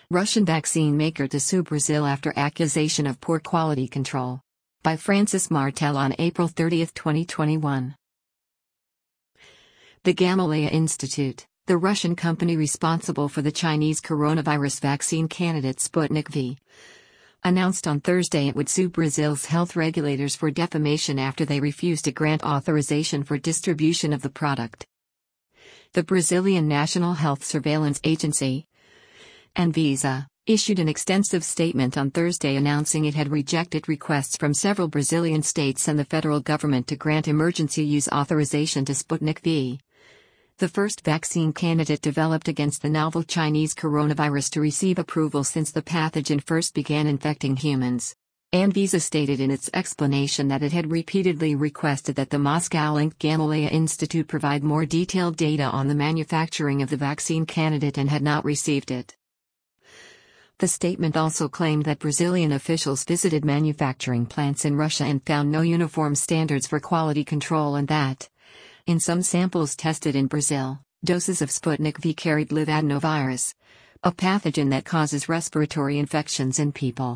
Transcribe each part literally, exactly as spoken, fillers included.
Russian vaccine maker to sue Brazil after accusation of poor quality control. By Francis Martel on April thirtieth, twenty twenty-one. The Gamaleya Institute, the Russian company responsible for the Chinese coronavirus vaccine candidate Sputnik V, announced on Thursday it would sue Brazil's health regulators for defamation after they refused to grant authorization for distribution of the product. The Brazilian National Health Surveillance Agency, Anvisa, issued an extensive statement on Thursday announcing it had rejected requests from several Brazilian states and the federal government to grant emergency use authorization to Sputnik V, the first vaccine candidate developed against the novel Chinese coronavirus to receive approval since the pathogen first began infecting humans. Anvisa stated in its explanation that it had repeatedly requested that the Moscow-linked Gamaleya Institute provide more detailed data on the manufacturing of the vaccine candidate and had not received it. The statement also claimed that Brazilian officials visited manufacturing plants in Russia and found no uniform standards for quality control and that, in some samples tested in Brazil, doses of Sputnik V carried live adenovirus, a pathogen that causes respiratory infections in people.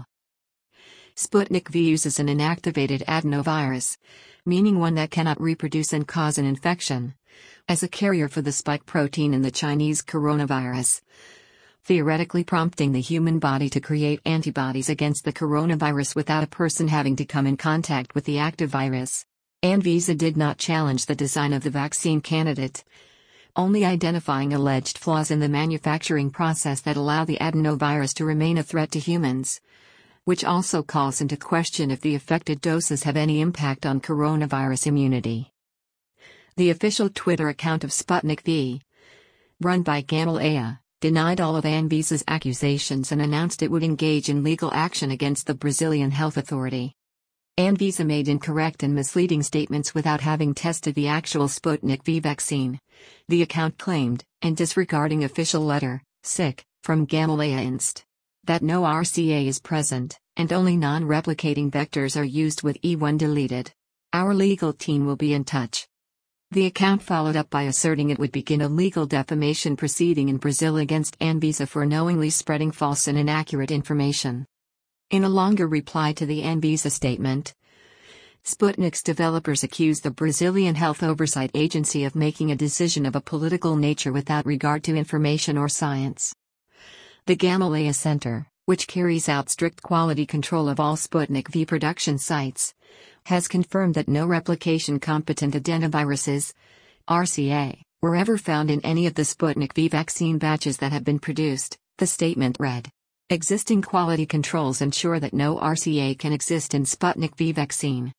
Sputnik V uses an inactivated adenovirus, meaning one that cannot reproduce and cause an infection, as a carrier for the spike protein in the Chinese coronavirus, theoretically prompting the human body to create antibodies against the coronavirus without a person having to come in contact with the active virus. Anvisa did not challenge the design of the vaccine candidate, only identifying alleged flaws in the manufacturing process that allow the adenovirus to remain a threat to humans, which also calls into question if the affected doses have any impact on coronavirus immunity. The official Twitter account of Sputnik V, run by Gamaleya, denied all of Anvisa's accusations and announced it would engage in legal action against the Brazilian health authority. Anvisa made incorrect and misleading statements without having tested the actual Sputnik V vaccine, the account claimed, and disregarding official letter, sic, from Gamaleya Inst, that no R C A is present, and only non-replicating vectors are used with E one deleted. Our legal team will be in touch. The account followed up by asserting it would begin a legal defamation proceeding in Brazil against Anvisa for knowingly spreading false and inaccurate information. In a longer reply to the Anvisa statement, Sputnik's developers accused the Brazilian Health Oversight Agency of making a decision of a political nature without regard to information or science. The Gamaleya Center, which carries out strict quality control of all Sputnik V production sites, has confirmed that no replication-competent adenoviruses, R C A, were ever found in any of the Sputnik V vaccine batches that have been produced, the statement read. Existing quality controls ensure that no R C A can exist in Sputnik V vaccine.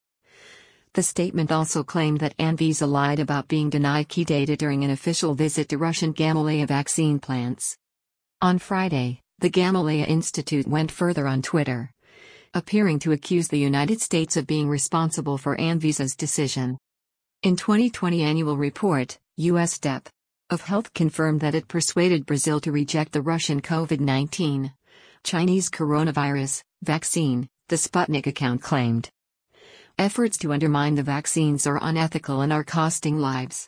The statement also claimed that Anvisa lied about being denied key data during an official visit to Russian Gamaleya vaccine plants. On Friday, the Gamaleya Institute went further on Twitter, appearing to accuse the United States of being responsible for Anvisa's decision. In twenty twenty annual report, U S Department of Health confirmed that it persuaded Brazil to reject the Russian COVID nineteen, Chinese coronavirus, vaccine, the Sputnik account claimed. Efforts to undermine the vaccines are unethical and are costing lives.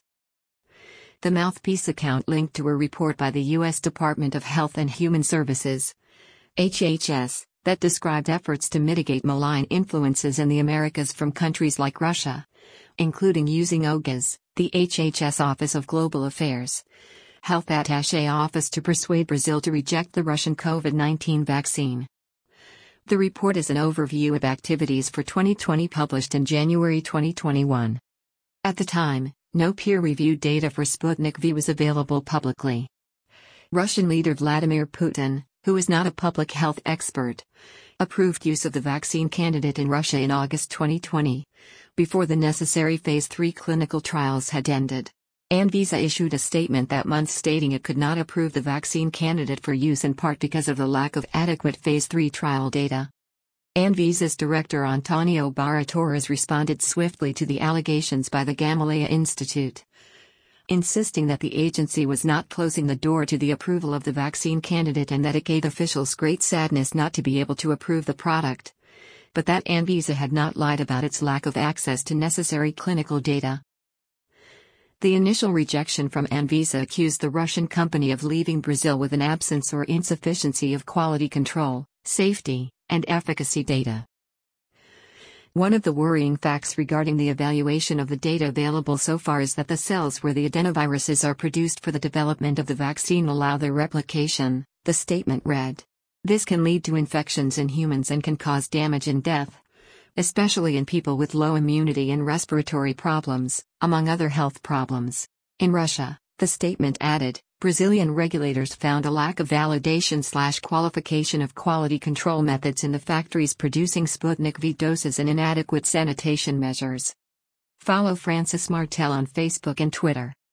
The Mouthpiece account linked to a report by the U S Department of Health and Human Services, H H S, that described efforts to mitigate malign influences in the Americas from countries like Russia, including using O G A S, the H H S Office of Global Affairs, Health Attaché Office to persuade Brazil to reject the Russian COVID nineteen vaccine. The report is an overview of activities for twenty twenty published in January twenty twenty-one. At the time, no peer-reviewed data for Sputnik V was available publicly. Russian leader Vladimir Putin, who is not a public health expert, approved use of the vaccine candidate in Russia in August twenty twenty, before the necessary phase three clinical trials had ended. Anvisa issued a statement that month stating it could not approve the vaccine candidate for use in part because of the lack of adequate phase three trial data. Anvisa's director Antonio Barra Torres responded swiftly to the allegations by the Gamaleya Institute, insisting that the agency was not closing the door to the approval of the vaccine candidate and that it gave officials great sadness not to be able to approve the product, but that Anvisa had not lied about its lack of access to necessary clinical data. The initial rejection from Anvisa accused the Russian company of leaving Brazil with an absence or insufficiency of quality control, safety, and efficacy data. One of the worrying facts regarding the evaluation of the data available so far is that the cells where the adenoviruses are produced for the development of the vaccine allow their replication, the statement read. This can lead to infections in humans and can cause damage and death, especially in people with low immunity and respiratory problems, among other health problems. In Russia, the statement added, Brazilian regulators found a lack of validation/qualification of quality control methods in the factories producing Sputnik V doses and inadequate sanitation measures. Follow Francis Martel on Facebook and Twitter.